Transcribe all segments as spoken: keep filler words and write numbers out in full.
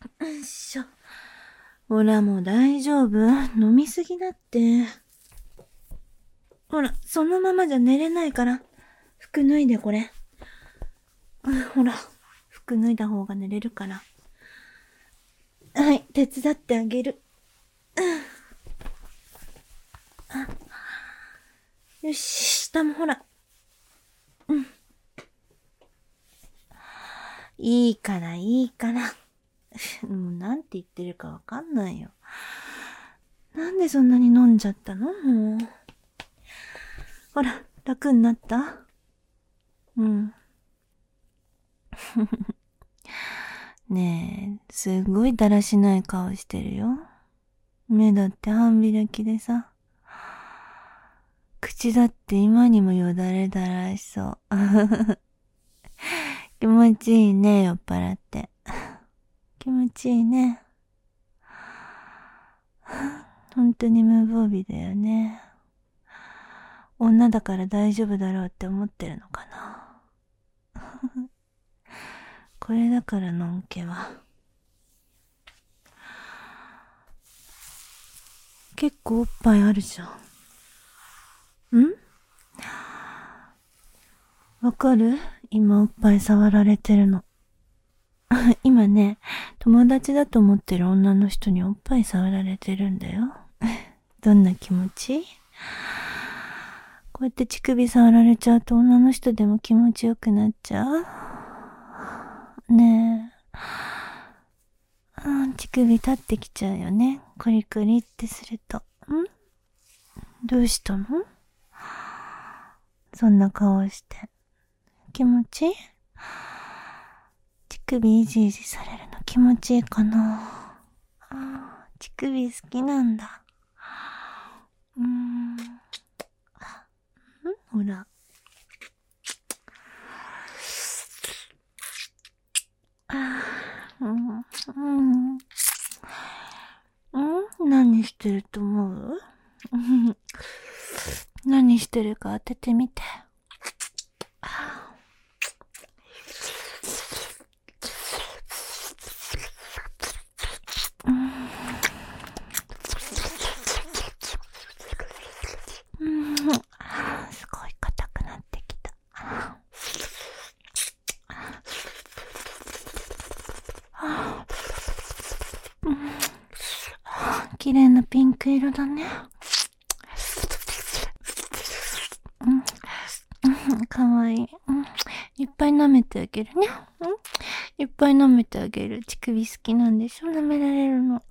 よいしょ。ほらもう大丈夫。飲みすぎだって。ほら、そのままじゃ寝れないから。服脱いでこれ。ほら、服脱いだ方が寝れるから。はい、手伝ってあげる。よし、下もほら。うん。いいから、いいから。もうなんて言ってるかわかんないよ。なんでそんなに飲んじゃったの？もう。ほら、楽になった？うん。ねえ、すごいだらしない顔してるよ。目だって半開きでさ。口だって今にもよだれだらしそう。気持ちいいね、酔っ払って。気持ちいいね。本当に無防備だよね。女だから大丈夫だろうって思ってるのかな。これだからのんけは。結構おっぱいあるじゃん。ん？わかる？今おっぱい触られてるの。今ね、友達だと思ってる女の人におっぱい触られてるんだよ。どんな気持ち？こうやって乳首触られちゃうと女の人でも気持ちよくなっちゃう？ねえ。うん、乳首立ってきちゃうよね。コリコリってすると。ん？どうしたの？そんな顔して。気持ちいい？乳首いじいじされるの気持ちいいかな？あ、乳首好きなんだ。うーん。ん？ほら。あー、うん。うん。ん？何してると思う？何してるか当ててみて。うん、すごい硬くなってきた。うん、綺麗なピンク色だね。うん、かわいい。うん、いっぱい舐めてあげるね。うん、いっぱい舐めてあげる。乳首好きなんでしょ？舐められるの。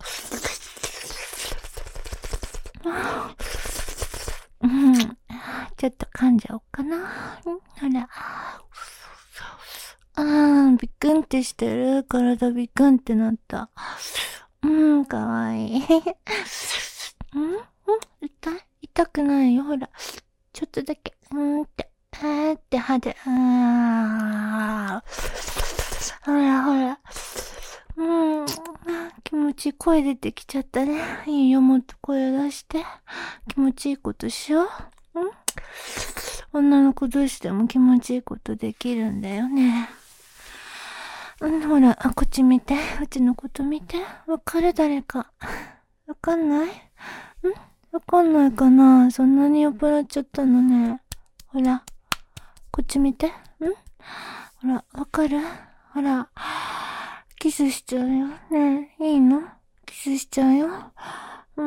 うん、ちょっと噛んじゃおうかな。うん、ほら。あー、ビクンってしてる。体ビクンってなった。うん、かわいい。うん、うん、痛い？痛くないよ。ほら。ちょっとだけ。うーんって。あーって歯で。あー。ほらほら。うん。気持ちいい。声出てきちゃったね。いいよ、もっと声出して。気持ちいいことしよう。ん？女の子同士でも気持ちいいことできるんだよね。うん、ほら、あ、こっち見て。うちのこと見て。わかる？誰か。わかんない？ん？わかんないかな？そんなに酔っ払っちゃったのね。ほら、こっち見て。ん？ほら、わかる？ほら、キスしちゃうよ。ねえ、いいの？キスしちゃうよ。うん。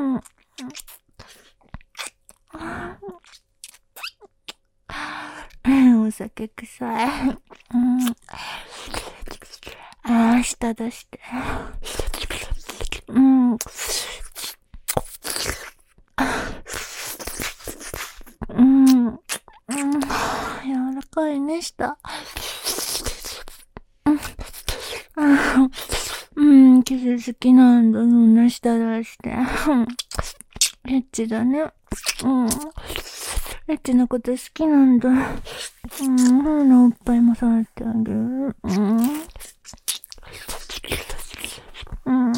うん、お酒臭い。うん。ああ、舌出して。うん。うん。うん。柔らかいね、舌。うん、キス好きなんだ。そんな舌出して。エッチだね。うん。エッチなこと好きなんだ。うん、ほら、おっぱいも触ってあげる。うん。うん。うん。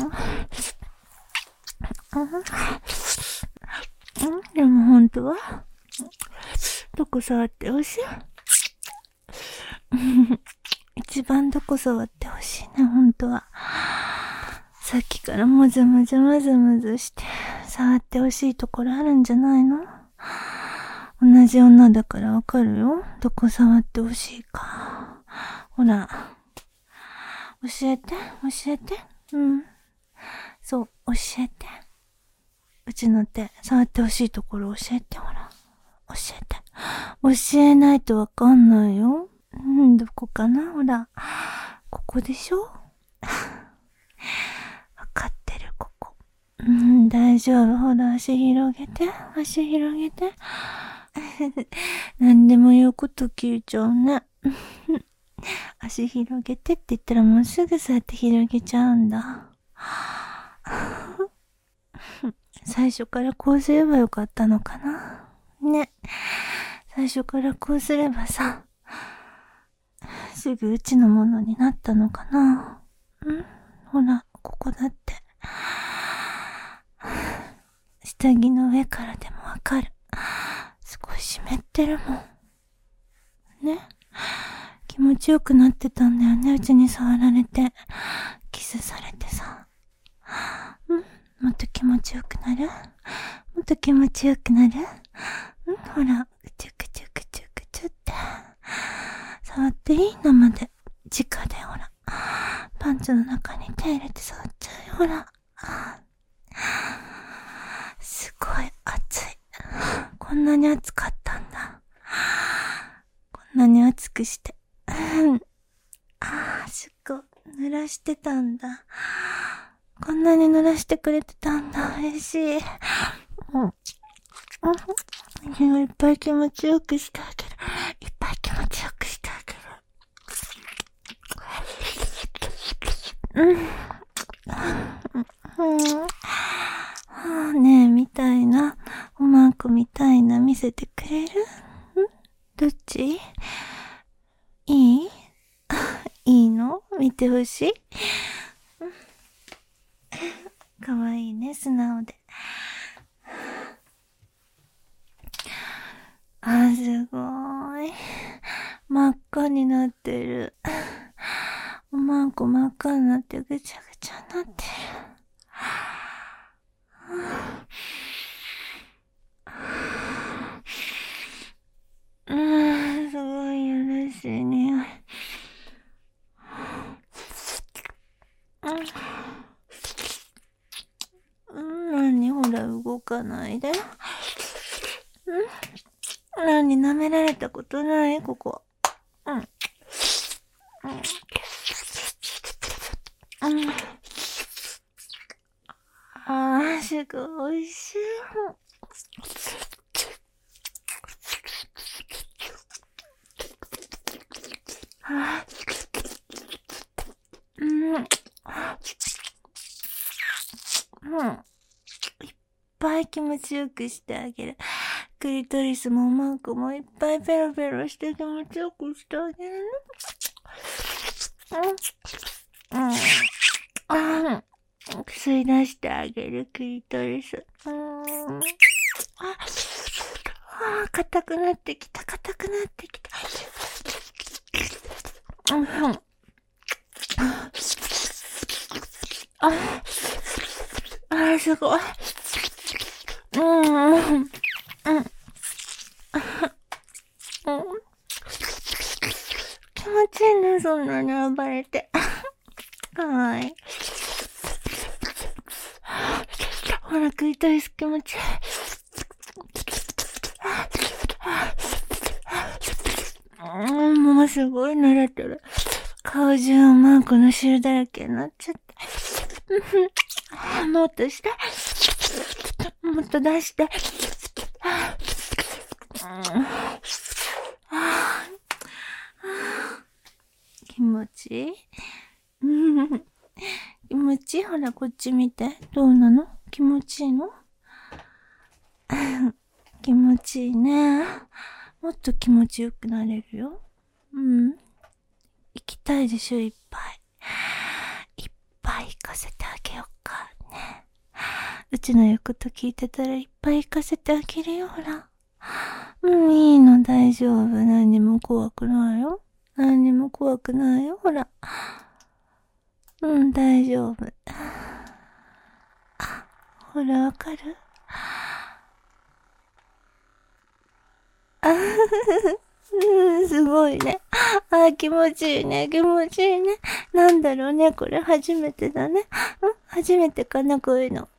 でも本当はどこ触ってほしい？一番どこ触ってほしいね、本当は。 さっきからもずもずもずもずして、触ってほしいところあるんじゃないの？同じ女だからわかるよ。どこ触ってほしいか。ほら。教えて、教えて。うん。そう、教えて。うちの手、触ってほしいところ教えて、ほら。教えて。教えないとわかんないよ。うん、どこかな？ほら。ここでしょ？わかってる、ここ。うん、大丈夫。ほら、足広げて。足広げて。何でも言うこと聞いちゃうね。足広げてって言ったらもうすぐそうやって広げちゃうんだ。最初からこうすればよかったのかな。ね。最初からこうすればさ、すぐうちのものになったのかな。ん？ほら、ここだって。下着の上からでもわかる。すごい湿ってるもん。ね。気持ちよくなってたんだよね。うちに触られて、キスされてさ。うん？もっと気持ちよくなる？もっと気持ちよくなる？うん？ほら、ぐちゅぐちゅぐちゅぐちゅって。触っていい？生で。直でほら。パンツの中に手入れて触っちゃうよ。ほら。すごい熱い。こんなに熱かったんだ。こんなに熱くして。ああ、すっごい。濡らしてたんだ。こんなに濡らしてくれてたんだ。嬉しい。うん。いっぱい気持ちよくしてあげる。いっぱい気持ちよくしてあげる。うん。うん。ねえ、みたいな。おまんこみたいな見せてくれる？ん？どっち？いい？いいの？見てほしい？かわいいね、素直で。あ、すごーい。真っ赤になってる。おまんこ真っ赤になってぐちゃぐちゃになってる。うーん、すごいよろしい匂い。うん、何ほら動かないで。うん、何舐められたことないここ。うん。うん。うん。あー、すごい美味しい。あー、うん。うん。いっぱい気持ちよくしてあげる。クリトリスもマンコもいっぱいペロペロして気持ちよくしてあげるね。うん。うん。うん。吸い出してあげるクリトリス。うん。あ、あ、硬くなってきた、硬くなってきた。うん。あ、あ、すごい。うん。うん。うん。気持ちいいね、そんなに暴れて。かわいい。ほら、クリトリス気持ちいい。うん、もうすごい濡れてる。顔中マンコの汁だらけになっちゃって。もっとして。もっと出して。気持ちいい？気持ちいい？ほら、こっち見て。どうなの？気持ちいいの？気持ちいいね。もっと気持ちよくなれるよ。うん。行きたいでしょ、いっぱい。いっぱい行かせてあげようかね。うちの言うこと聞いてたらいっぱい行かせてあげるよ、ほら。うん、いいの、大丈夫。何にも怖くないよ。何にも怖くないよ、ほら。うん、大丈夫。 ほら、わかる？あうん、すごいね。あ、気持ちいいね、気持ちいいね。なんだろうね、これ初めてだね。ん初めてかな、こういうの。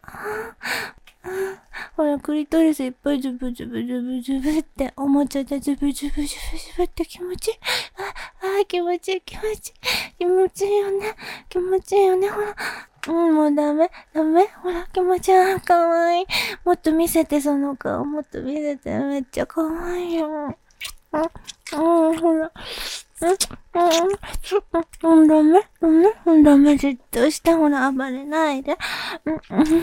ほら、クリトリスいっぱいズブズブズブズブって、おもちゃでズブズブズブズブって気持ちいい。あ、あ、気持ちいい、気持ちいい。気持ちいいよね。気持ちいいよね、ほら。うん、もうダメ、ダメ。ほら、気持ちいい。かわいい。もっと見せて、その顔。もっと見せて。めっちゃかわいいよ。うん、うん、ほら。うん、うん、うん、ダメ、ダメ、うん、ダメ、じっとして、ほら、暴れないで。うん、うん、うん、うん、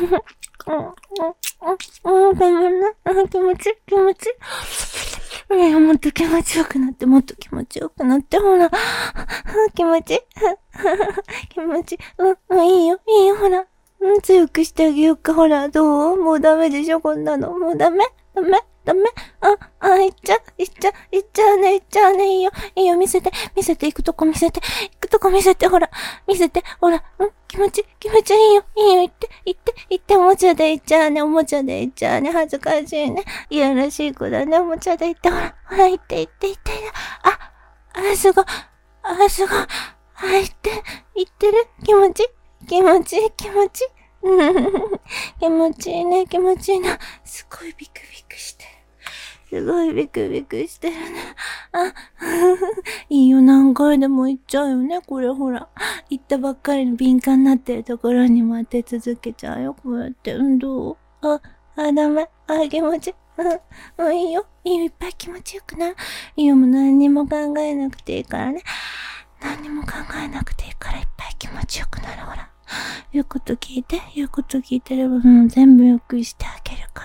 うん、ごめんね。気持ちいい、気持ちいい。いや、もっと気持ちよくなって、もっと気持ちよくなって、ほら。気持ちいい。気持ちいい。うん、いいよ、いいよ、ほら。うん、強くしてあげようか、ほら、どう？もうダメでしょ、こんなの。もうダメ？ダメ？ダメ？あ、あ、いっちゃ、いっちゃ、いっちゃうね、いっちゃうね、いいよ、いいよ、見せて、見せて、行くとこ見せて、行くとこ見せて、ほら、見せて、ほら、うん、気持ち、気持ちいいよ、いいよ、行って、行って、行って、おもちゃで行っちゃうね、おもちゃで行っちゃうね、恥ずかしいね、いやらしい子だね、おもちゃで行って、ほら、ほら、行って、行って、行って、あ、あ、すごい、あ、すごい、あ、行って、行ってる、気持ち、気持ちいい、気持ちいい。気持ちいいね、気持ちいいな。すごいビクビクしてる。すごいビクビクしてるね。あ、いいよ、何回でも行っちゃうよね、これほら。行ったばっかりの敏感になってるところにも当て続けちゃうよ、こうやって。運動。あ、あ、ダメ。あ、気持ちいい。うん、うん、いいよ。いいよ、いっぱい気持ちよくなる。いいよ、もう何にも考えなくていいからね。何にも考えなくていいからいっぱい気持ちよくなる、ほら。言うこと聞いて、言うこと聞いてればもう全部よくしてあげるから。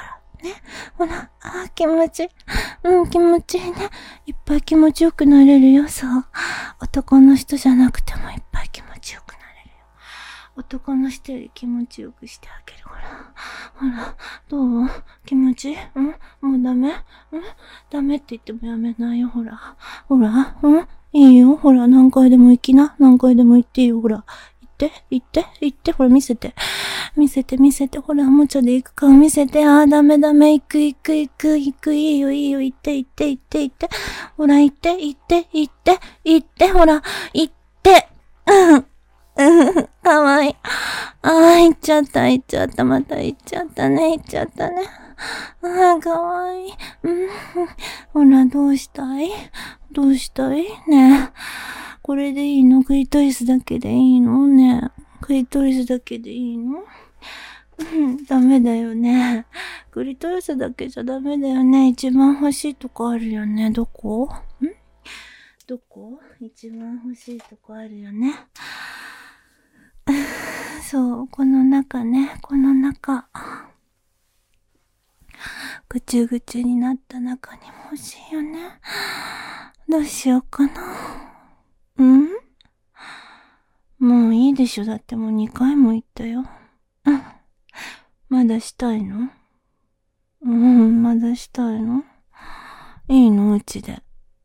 ね。ほら、あー気持ちいい。うん、気持ちいいね。いっぱい気持ちよくなれるよ、そう。男の人じゃなくてもいっぱい気持ちよくなれるよ。男の人より気持ちよくしてあげる。ほら。ほら、どう？気持ちいい？うん？もうダメ？うん？ダメって言ってもやめないよ、ほら。ほら、うん？いいよ、ほら、何回でも行きな。何回でも行っていいよ、ほら。行って、行って、行って、ほら見せて。見せて、見せて、ほら、おもちゃで行く顔見せて。あー、ダメダメ、行く、行く、行く、行く、いいよ、いいよ、行って、行って、行って、行って。ほら、行って、行って、行って、行って、ほら、行って。うん、うん、かわいい。あー、行っちゃった、行っちゃった、また行っちゃったね、行っちゃったね。あー、かわいい。うん、ほら、どうしたい？どうしたい？ねえ。これでいいの？クリトリスだけでいいの？ねえ。クリトリスだけでいいの？うん、ダメだよね。クリトリスだけじゃダメだよね。一番欲しいとこあるよね。どこ？ん？どこ？一番欲しいとこあるよね。そう、この中ね。この中。ぐちゅぐちゅになった中にも欲しいよね。どうしようかな。うんもういいでしょ。だってもうにかいも言ったよ。うん。まだしたいの？うん、まだしたいの？いいの？うちで。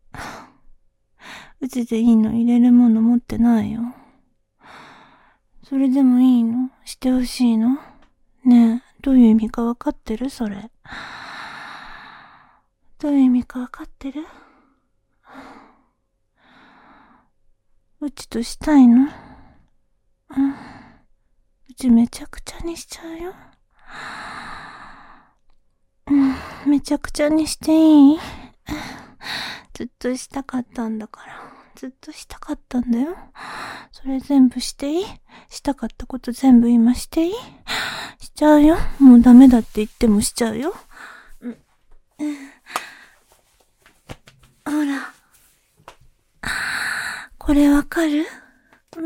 うちでいいの？入れるもの持ってないよ。それでもいいの？してほしいの？ねえ、どういう意味かわかってる？それ。どういう意味かわかってる？うちとしたいの？うん。うちめちゃくちゃにしちゃうよ。うん、めちゃくちゃにしていい？ずっとしたかったんだから。ずっとしたかったんだよ。それ全部していい？したかったこと全部今していい？しちゃうよ。もうダメだって言ってもしちゃうよ。うん。ほら。これわかる？うん。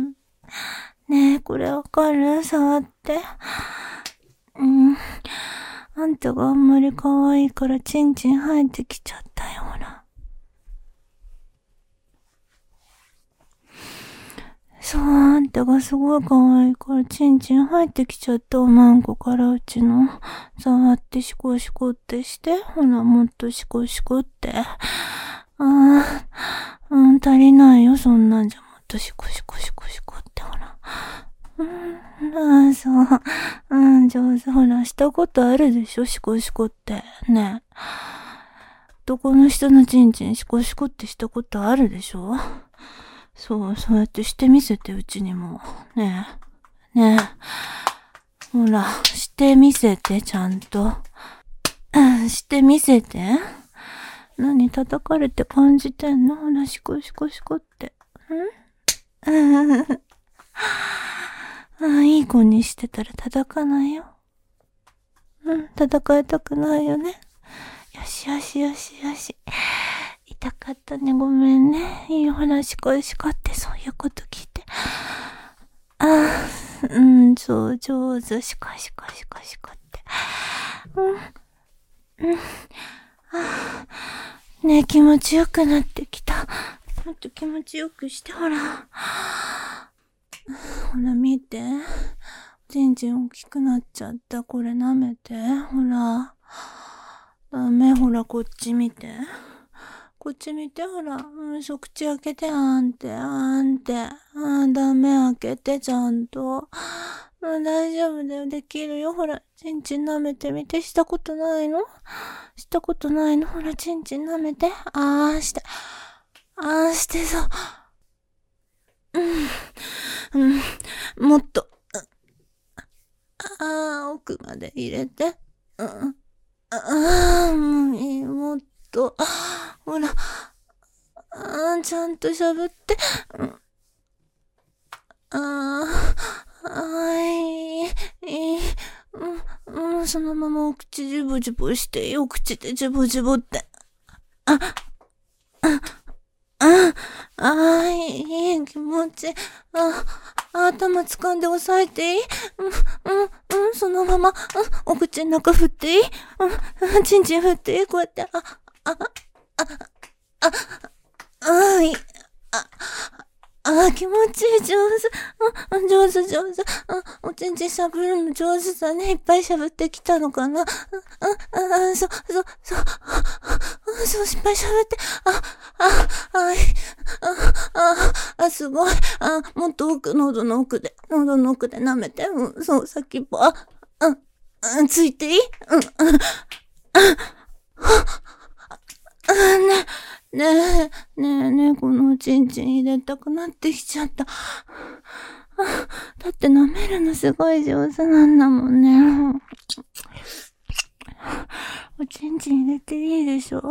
ねえ、これわかる？触って。うん。あんたがあんまり可愛いからチンチン生えてきちゃったよ、ほら。そう、あんたがすごい可愛いからチンチン生えてきちゃった。おまんこからうちの。触ってシコシコってして。ほら、もっとシコシコって。ああ、うん、足りないよ、そんなんじゃ。もっとシコシコシコシコって、ほら。うんああ、そう。うん、上手。ほら、したことあるでしょ、シコシコって。ね。男の人のチンチンシコシコってしたことあるでしょ。そう、そうやってしてみせて、うちにも。ねえ。ねえ。ほら、してみせて、ちゃんと。うん、してみせて。何叩かれて感じてんの？ほら、シコシコシコって。んうん。ああ、いい子にしてたら叩かないよ。うん、叩かれたくないよね。よしよしよしよし。痛かったね、ごめんね。いい話、シコシコってそういうこと聞いて。ああ、うん、そう、上手、シコシコシコシコって。うん、うん。ああ、ねえ、気持ちよくなってきた。もっと気持ちよくして、ほら。ほら、見て。ちんちん大きくなっちゃった。これ舐めて。ほら。ダメ、ほら、こっち見て。こっち見て、ほら。うん、そう、口開けて、あんて、あんて。あー、ダメ、開けて、ちゃんと。うん、大丈夫だよ、できるよ。ほら、ちんちん舐めてみて。したことないの？したことないの？ほら、ちんちん舐めて。あーして。あーしてそう。うん、うん、もっと。ああ、奥まで入れて。うん。ああ、もういい、もっと。ほら。ああ、ちゃんとしゃぶって。うん、ああ、ああ、いい、いい。うん、うん、そのままお口ジュボジュボしていい。お口でジュボジュボって。あ、あ、ああ、いい、気持ちいい。あ、頭掴んで押さえていい？うん、うん、うん、そのまま、うん、お口の中振っていい？うん、ちんちん振っていい？こうやって、あ、あ、あ、あ、あ、いい。あ、あ、気持ちいい、上手。うん、上手、上手。うん、おちんちんしゃぶるの上手だね。いっぱいしゃぶってきたのかな。うん、うん、そう、そう、そう。うん、そう、いっぱいしゃぶって。あ、あ、あ、い、あ、あ、あ、すごい。あ、もっと奥、喉の奥で、喉の奥で舐めて。うん、そう、先っぽ。あ、うん、うん、ついていい？うん、うん、あ、ね、ねえ、ねえ、ねえ、このおちんちん入れたくなってきちゃった。だって舐めるのすごい上手なんだもんね。おちんちん入れていいでしょ？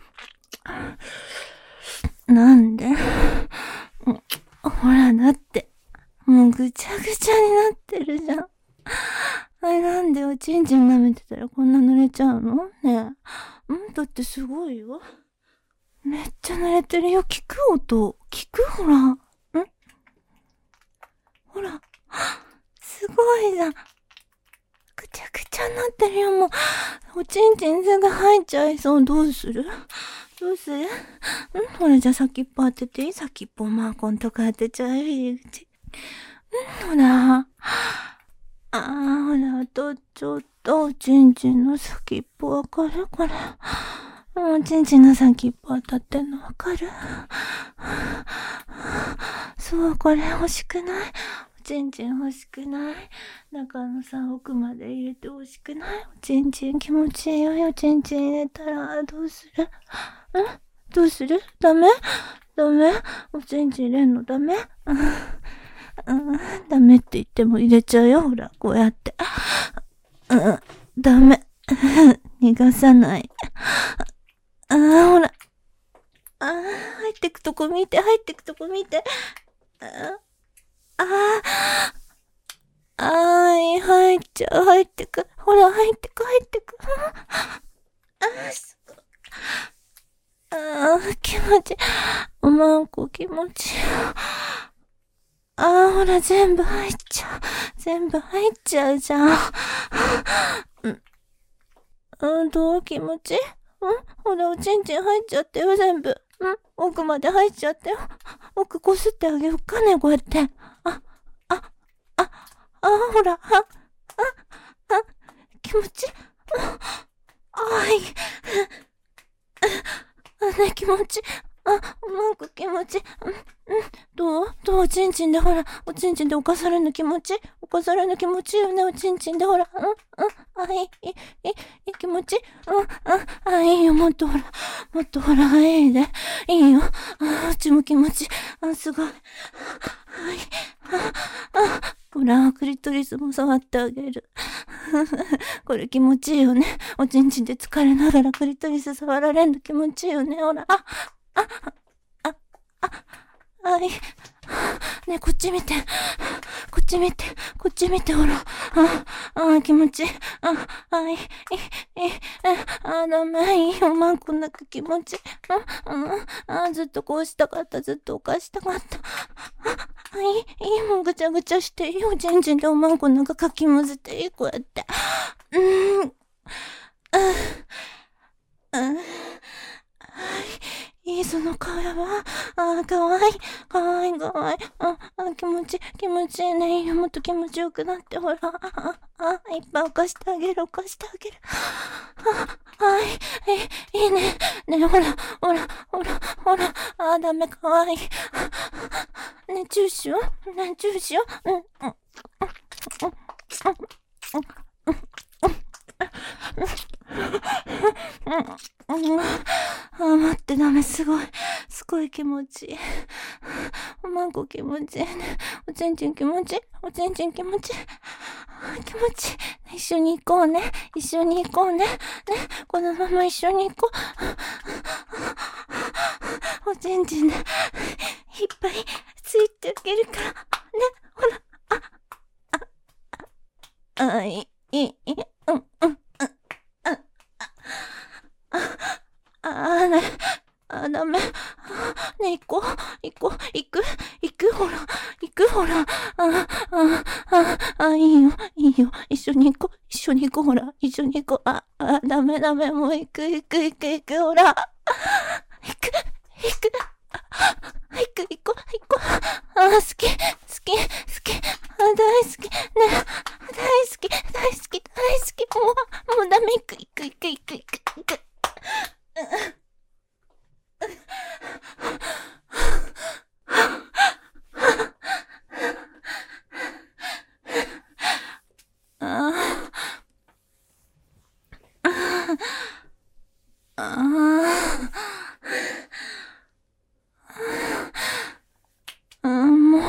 なんで？ほら、だって、もうぐちゃぐちゃになってるじゃん。あれなんでおちんちん舐めてたらこんな濡れちゃうの？ねえ。うんだってすごいよ。めっちゃ濡れてるよ。聞く音。聞く？ほら。ん？ほら。すごいじゃん。ぐちゃぐちゃになってるよ、もう。おちんちんすぐ入っちゃいそう。どうする？どうする？ん？ほら、じゃあ先っぽ当てていい？先っぽマーコンとか当てちゃう？入り口。ん？ほら。ああ、ほら、あとちょっと、おちんちんの先っぽわかる？これ。おちんちんの先っぽ当たってんのわかる？そう、これ欲しくない？おちんちん欲しくない？中のさ、奥まで入れて欲しくない？おちんちん気持ちいいよ。おちんちん入れたら、どうする？ん？どうする？ダメ？ダメ？おちんちん入れんのダメ？うん、ダメって言っても入れちゃうよ。ほら、こうやって。うん、ダメ。逃がさない。ああ、ほら。ああ、入ってくとこ見て、入ってくとこ見て。ああ、ああ、入っちゃう、入ってく。ほら、入ってく、入ってく。ああ、すごい。ああ、気持ちいい。おまんこ気持ちいい。ああ、ほら、全部入っちゃう。全部入っちゃうじゃん。うん、うん、どう？気持ちいい？うん、ほら、おちんちん入っちゃってよ、全部。うん、奥まで入っちゃってよ。奥こすってあげようかね、こうやって。あ、あ、あ、あ、ほら、あ、あ、あ、気持ちいい。あ、あい。あ、ね、気持ちいい。 あ、おまんこ気持ち。うん、うん。どうどうおちんちんでほら、おちんちんで犯されぬ気持ち犯されぬ気持ちよね、おちんちんでほら。うん、うん。あ、いい、いい、いい、いい気持ち。うん、うん。あ、いいよ、もっとほら。もっとほら、いいで。いいよ。あ、うちも気持ち。あ、すごい。はい。あ、あ、ほら、クリトリスも触ってあげる。これ気持ちいいよね。おちんちんで疲れながらクリトリス触られんの気持ちいいよね。ほら。あ、あ、あ、あ、あ、いい。ねえ、こっち見て。こっち見て。こっち見て、ほら。あ、あ、気持ちいい。あ、あ、いい、いい、いい。あ、ダメ。いいよ、まんこんなく気持ちいい。うん、うん。あ、ずっとこうしたかった。ずっと犯したかった。あ、いい、いいもんぐちゃぐちゃしていいよ。ちんちんでおまんこなんかかき混ぜていい。こうやって。うーん。うん。うん。いい、その顔やば。ああ、かわいい。かわいい、かわいい。あ、あ、気持ちいい、気持ちいいね。いいよ、もっと気持ちよくなって、ほら。あ、あ、いっぱい犯してあげる、犯してあげる。あ、はい、いい、いいね。ね、ほら、ほら、ほら、ほら。あ、ダメ、かわいい。ね、チューしよう。ね、チューしよう。うん、うん、うん、うん、うん、うん。あ、待って、ダメ、すごい。すごい気持ちいい。おまんこ気持ちいいね。おちんちん気持ちいい。おちんちん気持ちいい。気持ちいい。一緒に行こうね。一緒に行こうね。ね。このまま一緒に行こう。おちんちんで、いっぱいついてあげるから。ね。ほら。あ、あ、あ、いい、いい、いい。うん、うん、うん。ああ、ね。あ、ダメ。ね、行こう。行こう。行く行くほら。行くほら。あ、あ、あ、あ、いいよ。いいよ。一緒に行こう。一緒に行こう。ほら。一緒に行こう。あ、あ、ダメダメ。もう行く行く行く行く。ほら。行く行く。行く行こう行こう。あ、好き好き好き。あ、大好き。ね。大好き大好き大好き。もう、もうダメ。行く行く行く行く行く行く。うん、もう、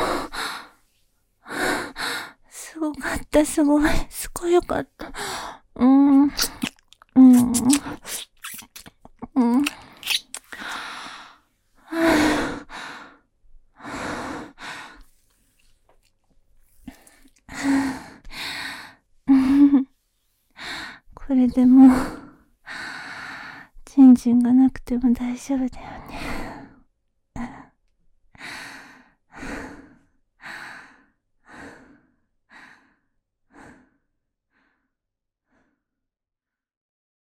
すごかった、すごい、すごいよかった。うん、うん、うん。これでもう、チンチンがなくても大丈夫だよ